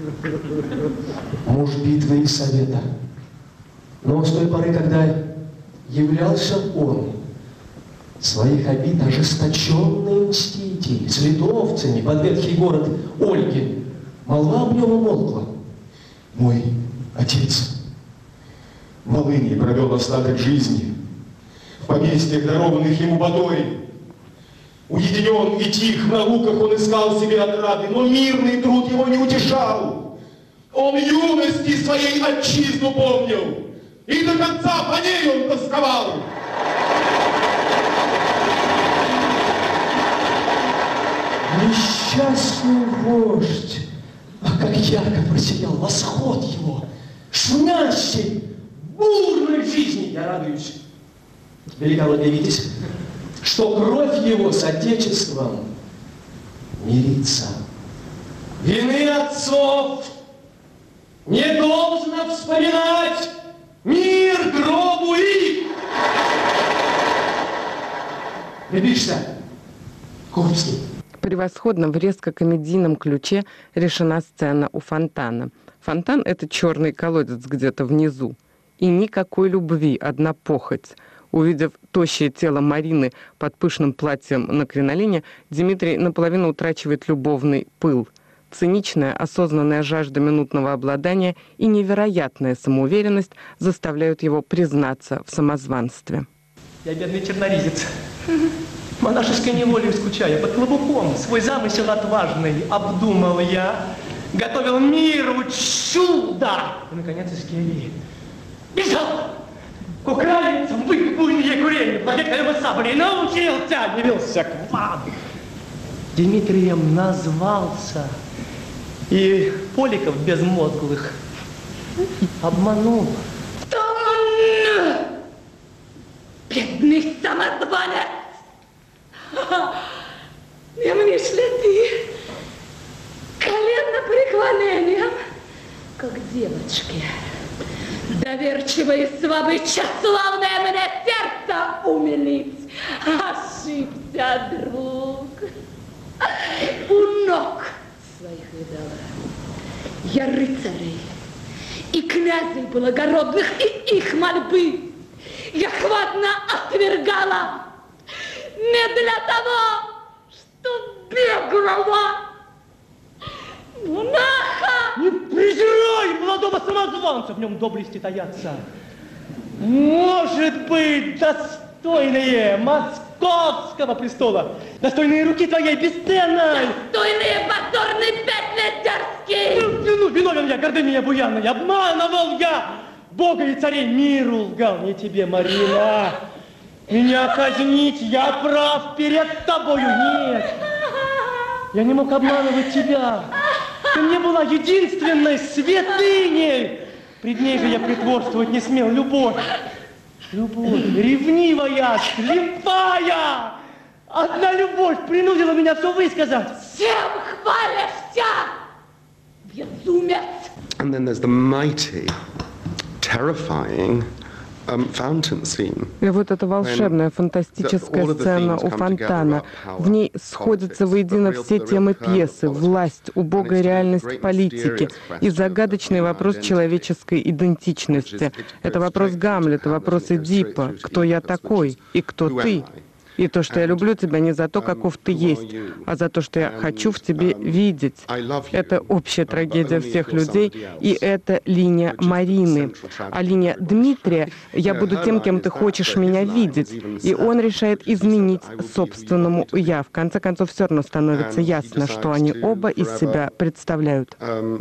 Муж битвы и совета. Но с той поры, когда являлся он, своих обид ожесточенный мститель, с литовцами под ветхий город Ольги. Молва об нем умолкла. Мой отец в Волыни провел остаток жизни, в поместьях, дарованных ему водой. Уединен и тих в науках он искал себе отрады, но мирный труд его не утешал. Он юности своей отчизну помнил, и до конца по ней он тосковал. Несчастный вождь, а как ярко просиял восход его, шумящей, бурной жизни, я радуюсь. Велика удивитесь, что кровь его с Отечеством мирится. Вины отцов не должно вспоминать, мир гробу их. Любишься, Курбский? Превосходно в резко-комедийном ключе решена сцена у фонтана. Фонтан – это черный колодец где-то внизу. И никакой любви, одна похоть. Увидев тощее тело Марины под пышным платьем на кринолине, Дмитрий наполовину утрачивает любовный пыл. Циничная, осознанная жажда минутного обладания и невероятная самоуверенность заставляют его признаться в самозванстве. Я бедный черноризец. Монашеской неволей скучая под клобуком, свой замысел отважный обдумал я, готовил миру чудо. И, наконец, из кельи бежал к украинцам, вы буйные курения, владеть его саблей научился, явился к вам. Дмитрием назвался и Поликов безмозглых обманул. Он бедный самозванец! Не мнишь ли ты коленно преклонением, как девочки, доверчивое и слабое, тщеславное мне сердце умилить? Ошибся, друг. У ног своих видала я рыцарей и князей благородных, и их мольбы я хватно отвергала. Не для того, что беглого монаха. Не презирай молодого самозванца, в нем доблести таятся. Может быть, достойные московского престола, достойные руки твоей бесценной. Достойные позорной петли дерзкие. Ну, ну, виновен я, гордыня буянной, обманывал я Бога и царей, миру лгал, не тебе, Марина. Меня казнить, я прав перед тобою, нет. Я не мог обманывать тебя. Ты мне была единственной святыней. Пред ней же я притворствовать не смел. Любовь, любовь, ревнивая, слепая. Одна любовь принудила меня все высказать. Всем хвалишься, безумец. And then there's the mighty, terrifying Um, fountain scene. И вот эта волшебная, фантастическая сцена у фонтана. В ней сходятся воедино все темы пьесы: власть, убогая реальность политики и загадочный вопрос человеческой идентичности. Это вопрос Гамлета, вопрос Эдипа: кто я такой и кто ты? И то, что я люблю тебя не за то, каков ты есть, а за то, что я хочу в тебе видеть. Это общая трагедия всех людей, и это линия Марины. А линия Дмитрия: я буду тем, кем ты хочешь меня видеть. И он решает изменить собственному «я». В конце концов, все равно становится ясно, что они оба из себя представляют.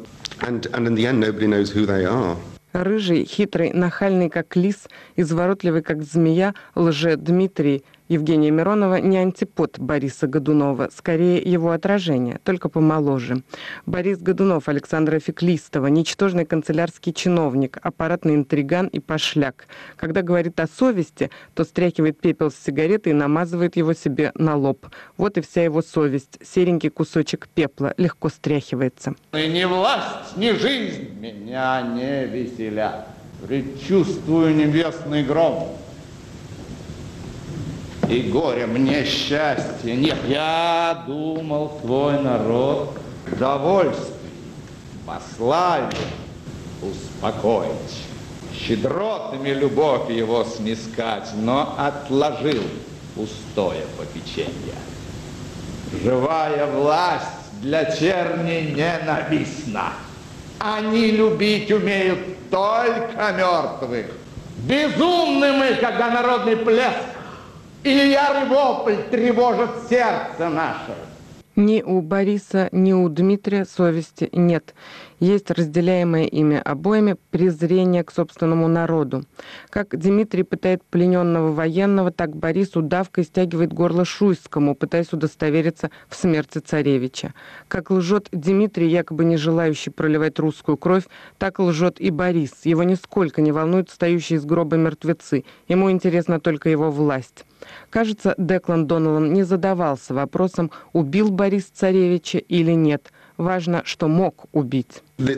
Рыжий, хитрый, нахальный, как лис, изворотливый, как змея, лже-Дмитрий Евгения Миронова не антипод Бориса Годунова, скорее его отражение, только помоложе. Борис Годунов Александра Феклистова, ничтожный канцелярский чиновник, аппаратный интриган и пошляк. Когда говорит о совести, то стряхивает пепел с сигареты и намазывает его себе на лоб. Вот и вся его совесть. Серенький кусочек пепла легко стряхивается. И ни власть, ни жизнь меня не веселят. Предчувствую небесный гром. И горе мне счастье нет. Я думал, твой народ довольствие, пославие успокоить, щедротами любовь его снискать, но отложил пустое попечение. Живая власть для черни ненавистна. Они любить умеют только мертвых. Безумны мы, когда народный плеск или ярый вопль тревожит сердце наше. Ни у Бориса, ни у Дмитрия совести нет. Есть разделяемое ими обоими презрение к собственному народу. Как Дмитрий пытает плененного военного, так Борис удавкой стягивает горло Шуйскому, пытаясь удостовериться в смерти царевича. Как лжет Дмитрий, якобы не желающий проливать русскую кровь, так лжет и Борис. Его нисколько не волнуют встающие из гроба мертвецы. Ему интересна только его власть. Кажется, Деклан Доналан не задавался вопросом, убил Борис царевича или нет. Важно, что мог убить. Это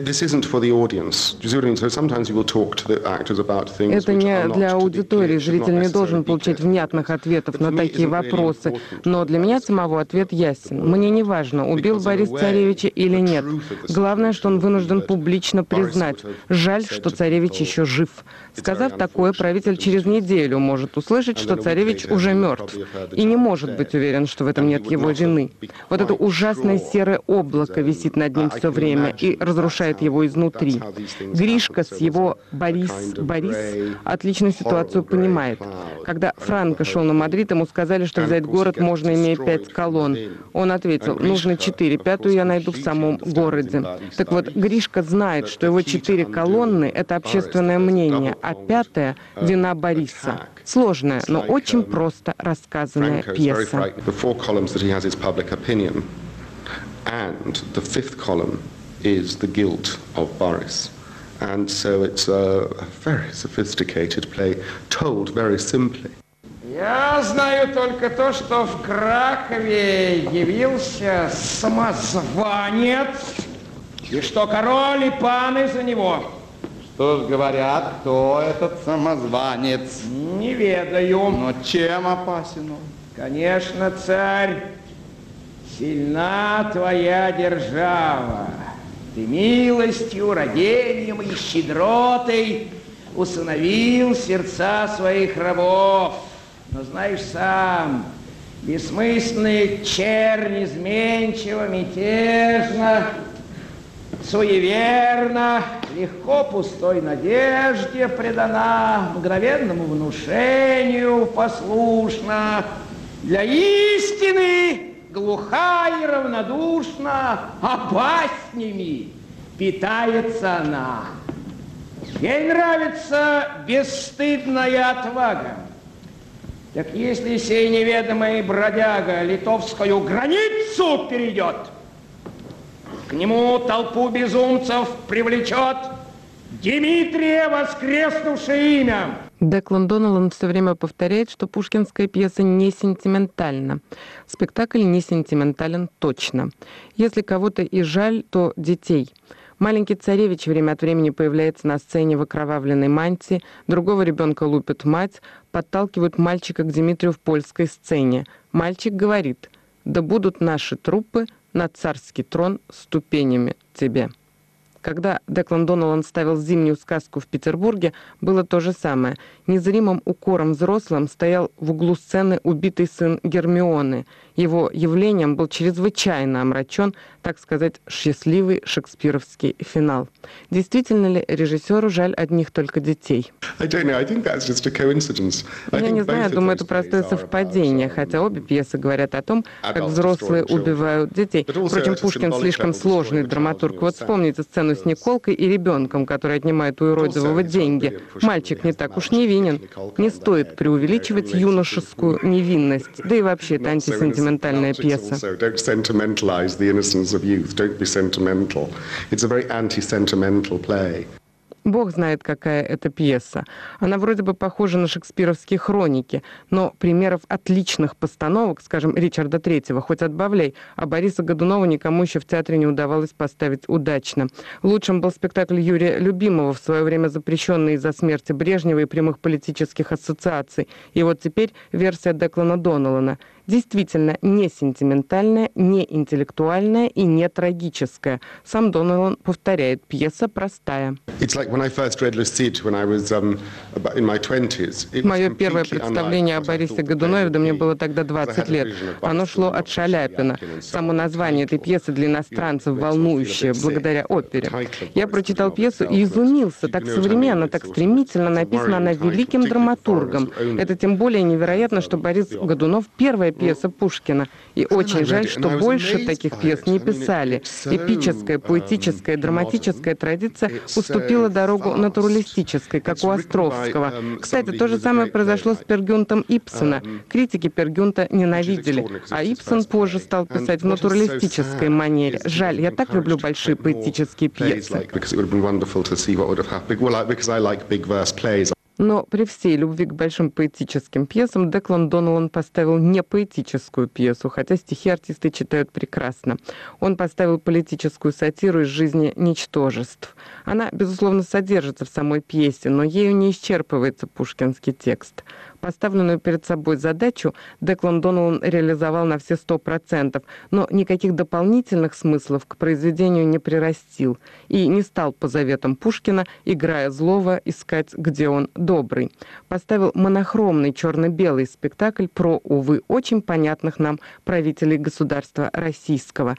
не для аудитории. Зритель не должен получать внятных ответов на такие вопросы. Но для меня самого ответ ясен. Мне не важно, убил Борис царевича или нет. Главное, что он вынужден публично признать. Жаль, что царевич еще жив. Сказав такое, правитель через неделю может услышать, что царевич уже мертв. И не может быть уверен, что в этом нет его вины. Вот это ужасное серое облако висит над ним все время и разрушает его изнутри. Гришка с его «Борис, Борис» отлично ситуацию понимает. Когда Франко шел на Мадрид, ему сказали, что взять город можно, имея пять колонн. Он ответил, нужно четыре, пятую я найду в самом городе. Так вот, Гришка знает, что его четыре колонны — это общественное мнение, а пятая — вина Бориса. Сложная, но очень просто рассказанная пьеса. And the fifth column is the guilt of Boris. And so it's a very sophisticated play, told very simply. Я знаю только то, что в Кракове явился самозванец, и что король и паны за него. Что ж говорят, кто этот самозванец? Не ведаю. Но чем опасен он? Конечно, царь. Сильна твоя держава. Ты милостью, родением и щедротой усыновил сердца своих рабов. Но знаешь сам, бессмысленный чернь изменчиво, мятежно, суеверно, легко пустой надежде предана, мгновенному внушению послушна. Для истины глуха и равнодушна, а баснями питается она. Ей нравится бесстыдная отвага. Так если сей неведомый бродяга литовскую границу перейдет, к нему толпу безумцев привлечет Дмитрия воскреснувшее имя. Деклан Доналан все время повторяет, что пушкинская пьеса не сентиментальна. Спектакль не сентиментален точно. Если кого-то и жаль, то детей. Маленький царевич время от времени появляется на сцене в окровавленной мантии, другого ребенка лупит мать, подталкивают мальчика к Дмитрию в польской сцене. Мальчик говорит: «Да будут наши трупы на царский трон ступенями тебе». Когда Деклан Доналан ставил «Зимнюю сказку» в Петербурге, было то же самое. Незримым укором взрослым стоял в углу сцены убитый сын Гермионы. Его явлением был чрезвычайно омрачен, так сказать, счастливый шекспировский финал. Действительно ли режиссеру жаль одних только детей? Я не знаю, думаю, это простое совпадение, хотя обе пьесы говорят о том, как взрослые убивают детей. Впрочем, Пушкин слишком сложный драматург. Вот вспомните сцену с Николкой и ребенком, который отнимает у Иродового деньги. Мальчик не так уж невинен. Не стоит преувеличивать юношескую невинность. Да и вообще, это антисентиментальная пьеса. Бог знает, какая это пьеса. Она вроде бы похожа на шекспировские хроники, но примеров отличных постановок, скажем, Ричарда Третьего, хоть отбавляй, а Бориса Годунова никому еще в театре не удавалось поставить удачно. Лучшим был спектакль Юрия Любимого, в свое время запрещенный из-за смерти Брежнева и прямых политических ассоциаций. И вот теперь версия Деклана Доналана. Действительно, не сентиментальная, не интеллектуальная и не трагическая. Сам Доналан повторяет, пьеса простая. Мое первое представление о Борисе Годунове, да мне было тогда двадцать лет, оно шло от Шаляпина. Само название этой пьесы для иностранцев волнующее, благодаря опере. Я прочитал пьесу и изумился. Так современно, так стремительно написана она великим драматургом. Это тем более невероятно, что Борис Годунов — первая пьеса Пушкина. И очень жаль, что больше таких пьес не писали. Эпическая, поэтическая, драматическая традиция уступила дорогу натуралистической, как у Островского. Кстати, то же самое произошло с Пер Гюнтом Ибсена. Критики Пер Гюнта ненавидели, а Ибсен позже стал писать в натуралистической манере. Жаль, я так люблю большие поэтические пьесы. Но при всей любви к большим поэтическим пьесам Деклан Доналан поставил не поэтическую пьесу, хотя стихи артисты читают прекрасно. Он поставил политическую сатиру из жизни ничтожеств. Она, безусловно, содержится в самой пьесе, но ею не исчерпывается пушкинский текст. Поставленную перед собой задачу Деклан Доналан реализовал на все сто процентов, но никаких дополнительных смыслов к произведению не прирастил и не стал по заветам Пушкина, играя злого, искать, где он добрый. Поставил монохромный черно-белый спектакль про, увы, очень понятных нам правителей государства российского.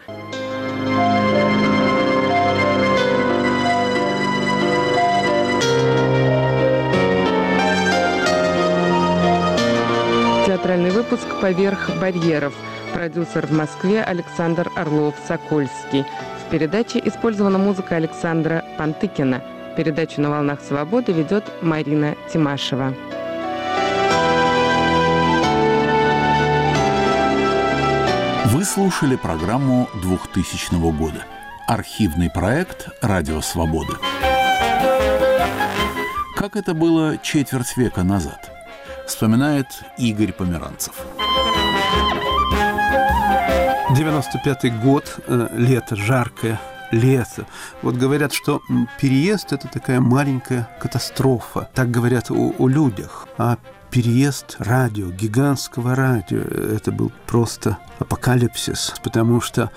Театральный выпуск «Поверх барьеров». Продюсер в Москве Александр Орлов-Сокольский. В передаче использована музыка Александра Пантыкина. Передачу «На волнах свободы» ведет Марина Тимашева. Вы слушали программу двухтысячного года. Архивный проект «Радио Свободы». Как это было четверть века назад, вспоминает Игорь Померанцев. девяносто пятый год, лето, жаркое лето. Вот говорят, что переезд – это такая маленькая катастрофа. Так говорят о, о людях. А переезд радио, гигантского радио – это был просто апокалипсис, потому что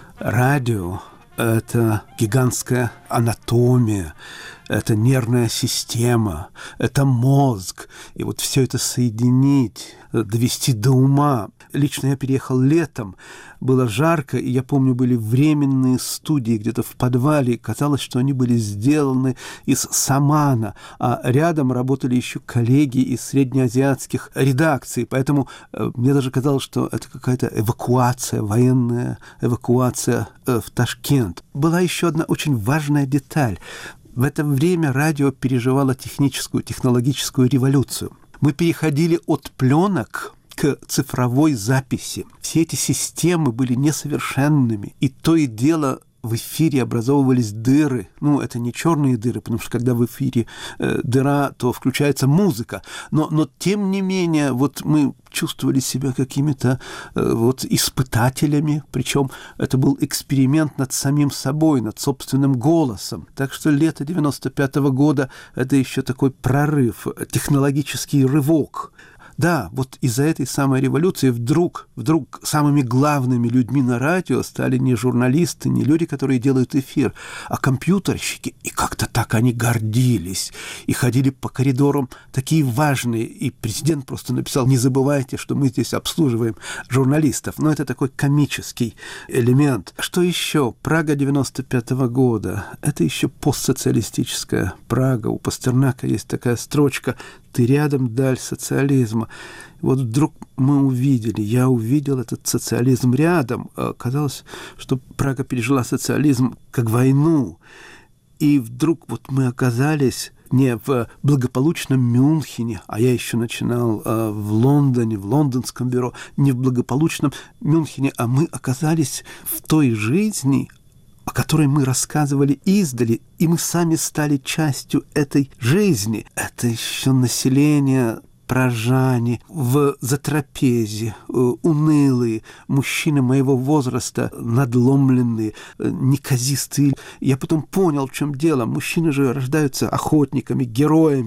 радио – это гигантская анатомия, это нервная система, это мозг. И вот все это соединить, довести до ума. Лично я переехал летом, было жарко, и я помню, были временные студии где-то в подвале. Казалось, что они были сделаны из самана, а рядом работали еще коллеги из среднеазиатских редакций. Поэтому э, мне даже казалось, что это какая-то эвакуация, военная эвакуация э, в Ташкент. Была еще одна очень важная деталь. В это время радио переживало техническую, технологическую революцию. Мы переходили от пленок к цифровой записи. Все эти системы были несовершенными, и то и дело в эфире образовывались дыры. Ну, это не черные дыры, потому что когда в эфире э, дыра, то включается музыка. Но, но тем не менее, вот мы чувствовали себя какими-то э, вот испытателями, причем это был эксперимент над самим собой, над собственным голосом. Так что лето девяносто пятого года – это еще такой прорыв, технологический рывок. Да, вот из-за этой самой революции вдруг, вдруг самыми главными людьми на радио стали не журналисты, не люди, которые делают эфир, а компьютерщики. И как-то так они гордились. И ходили по коридорам такие важные. И президент просто написал: не забывайте, что мы здесь обслуживаем журналистов. Но это такой комический элемент. Что еще? Прага девяносто пятого года. Это еще постсоциалистическая Прага. У Пастернака есть такая строчка: «Ты рядом, даль социализма». Вот вдруг мы увидели, я увидел этот социализм рядом. Казалось, что Прага пережила социализм как войну. И вдруг вот мы оказались не в благополучном Мюнхене, а я еще начинал э, в Лондоне, в лондонском бюро, не в благополучном Мюнхене, а мы оказались в той жизни, о которой мы рассказывали издали, и мы сами стали частью этой жизни. Это еще население прожане, в затрапезе, унылые, мужчины моего возраста, надломленные, неказистые. Я потом понял, в чем дело. Мужчины же рождаются охотниками, героями,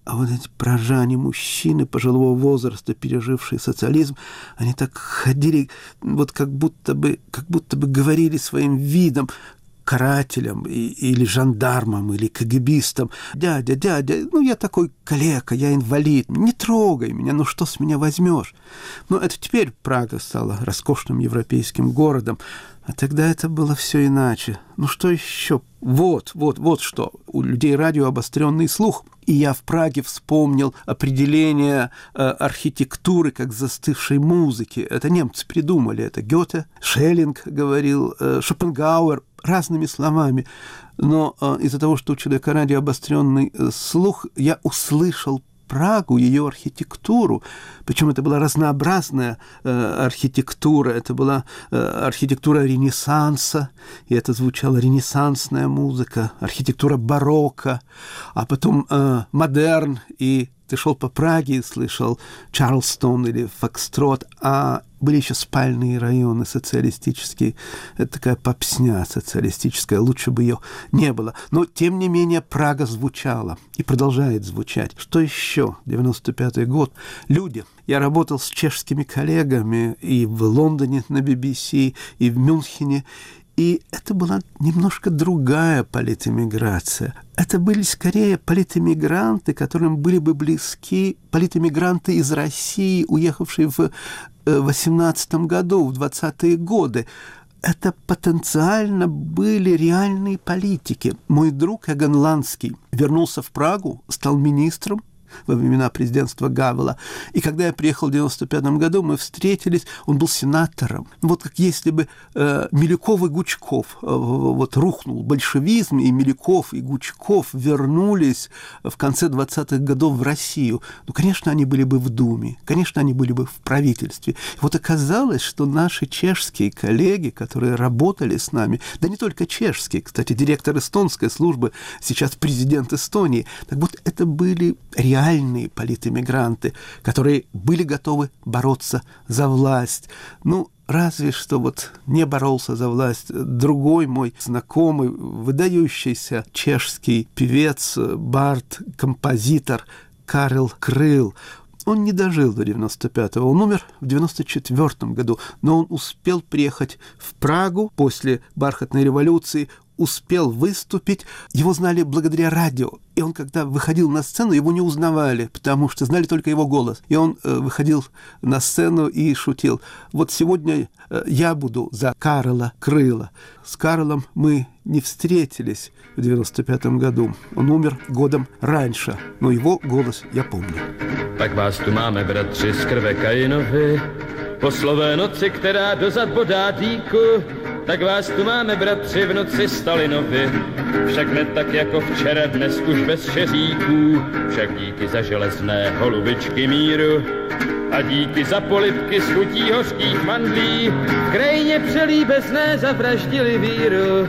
А вот эти прожане мужчины пожилого возраста, пережившие социализм, они так ходили, вот как будто бы, как будто бы говорили своим видом карателям и, или жандармам, или кагибистам: «Дядя, дядя, ну я такой калека, я инвалид, не трогай меня, ну что с меня возьмешь?» Но это теперь Прага стала роскошным европейским городом, а тогда это было все иначе. Ну что еще? Вот, вот, вот что. У людей радио обостренный слух. И я в Праге вспомнил определение э, архитектуры как застывшей музыки. Это немцы придумали. Это Гёте, Шеллинг говорил, э, Шопенгауэр, разными словами. Но э, из-за того, что у человека радио обостренный э, слух, я услышал Прагу, ее архитектуру. Причем это была разнообразная э, архитектура. Это была э, архитектура Ренессанса, и это звучала ренессансная музыка, архитектура барокко, а потом э, модерн, и ты шел по Праге и слышал Чарльстон или Фокстрот, а были еще спальные районы социалистические. Это такая попсня социалистическая, лучше бы ее не было. Но, тем не менее, Прага звучала и продолжает звучать. Что еще? девяносто пятый год. Люди. Я работал с чешскими коллегами и в Лондоне на би би си, и в Мюнхене. И это была немножко другая политэмиграция. Это были скорее политэмигранты, которым были бы близки политэмигранты из России, уехавшие в восемнадцатом году, в двадцатые годы. Это потенциально были реальные политики. Мой друг Эгон Ланский вернулся в Прагу, стал министром во времена президентства Гавела. И когда я приехал в девяносто пятом году, мы встретились, он был сенатором. Вот как если бы э, Милюков и Гучков, э, вот рухнул большевизм, и Милюков и Гучков вернулись в конце двадцатых годов в Россию. Ну, конечно, они были бы в Думе, конечно, они были бы в правительстве. И вот оказалось, что наши чешские коллеги, которые работали с нами, да не только чешские, кстати, директор эстонской службы, сейчас президент Эстонии, так вот это были реальные реальные политэмигранты, которые были готовы бороться за власть. Ну, разве что вот не боролся за власть другой мой знакомый, выдающийся чешский певец, бард, композитор Карел Крыл. Он не дожил до девяносто пятого, он умер в девяносто четвёртом году, но он успел приехать в Прагу после бархатной революции, успел выступить, его знали благодаря радио. И он, когда выходил на сцену, его не узнавали, потому что знали только его голос. И он э, выходил на сцену и шутил: «Вот сегодня э, я буду за Карела Крыла». С Карлом мы не встретились в девяносто пятом году. Он умер годом раньше, но его голос я помню. Tak vás tu máme, bratři, z krve Kainovi, po slové noci, která dozad bodá dýku. Tak vás tu máme, bratři, v noci Stalinovi, však ne tak jako včera, dnes už bez šeříků, však díky za železné holubičky míru a díky za polibky z chutí hořkých mandlí, v krajině přelíbezné zavraždili víru.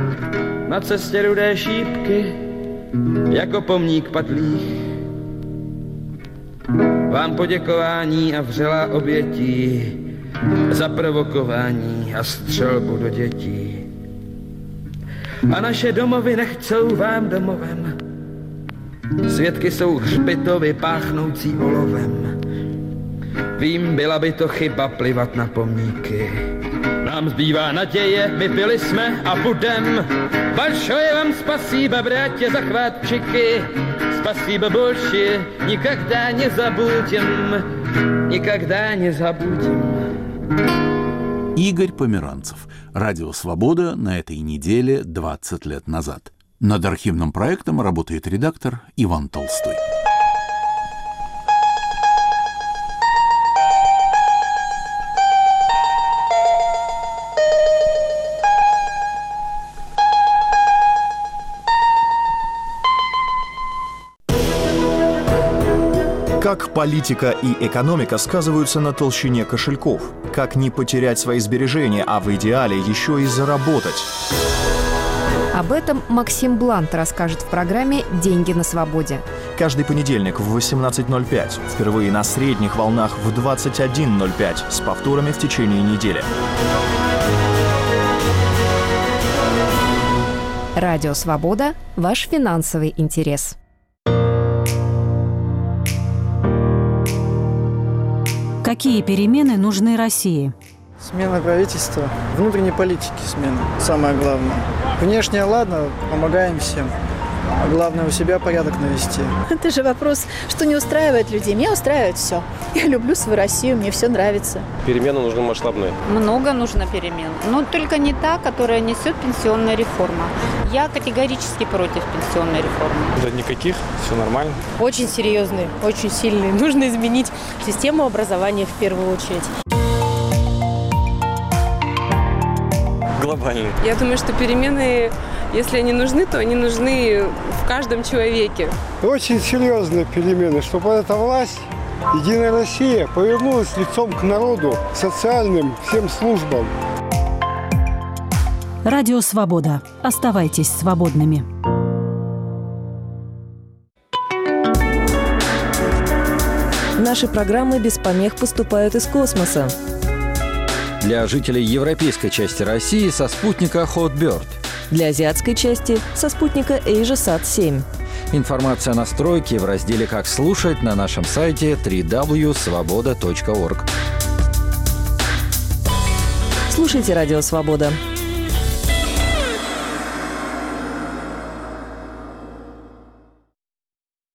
Na cestě rudé šípky, jako pomník padlých, vám poděkování a vřelá obětí za provokování a střelbu do dětí. A naše domovy nechcou vám domovem. Svědky jsou hřbitovy páchnoucí olovem. Vím, byla by to chyba plivat na pomníky. Nám zbývá naděje, my byli jsme a budem. Большое вам спасибо, братья захватчики. Спасибо больше, никогда не забудем. Никогда не забудем. Игорь Померанцев. Радио «Свобода» на этой неделе двадцать лет назад. Над архивным проектом работает редактор Иван Толстой. Как политика и экономика сказываются на толщине кошельков? Как не потерять свои сбережения, а в идеале еще и заработать? Об этом Максим Блант расскажет в программе «Деньги на свободе». Каждый понедельник в восемнадцать ноль пять. Впервые на средних волнах в двадцать один ноль пять. С повторами в течение недели. Радио «Свобода» – ваш финансовый интерес. Какие перемены нужны России? Смена правительства, внутренней политики смена, самое главное. Внешне, ладно, помогаем всем. А главное, у себя порядок навести. Это же вопрос, что не устраивает людей. Меня устраивает все. Я люблю свою Россию, мне все нравится. Перемены нужны масштабные. Много нужно перемен. Но только не та, которая несет пенсионная реформа. Я категорически против пенсионной реформы. Да никаких, все нормально. Очень серьезные, очень сильные. Нужно изменить систему образования в первую очередь. Глобальные. Я думаю, что перемены, если они нужны, то они нужны в каждом человеке. Очень серьезные перемены, чтобы эта власть, Единая Россия, повернулась лицом к народу, к социальным всем службам. Радио «Свобода». Оставайтесь свободными. Наши программы без помех поступают из космоса. Для жителей европейской части России со спутника Hotbird. Для азиатской части со спутника AsiaSat семь. Информация о настройке в разделе «Как слушать» на нашем сайте дабл ю дабл ю дабл ю точка свобода точка орг. Слушайте «Радио Свобода».